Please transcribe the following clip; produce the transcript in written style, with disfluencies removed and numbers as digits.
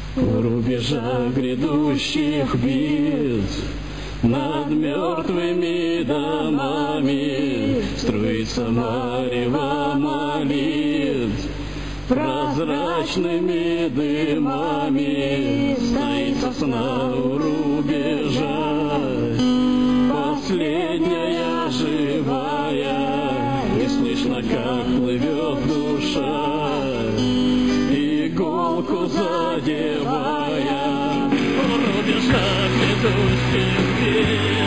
В рубежах грядущих бед над мертвыми домами струится марево молитв. Прозрачными дымами стоит сосна у рубежа, последняя живая, и слышно, как плывет душа, иголку задевая. В рубежах грядущих бед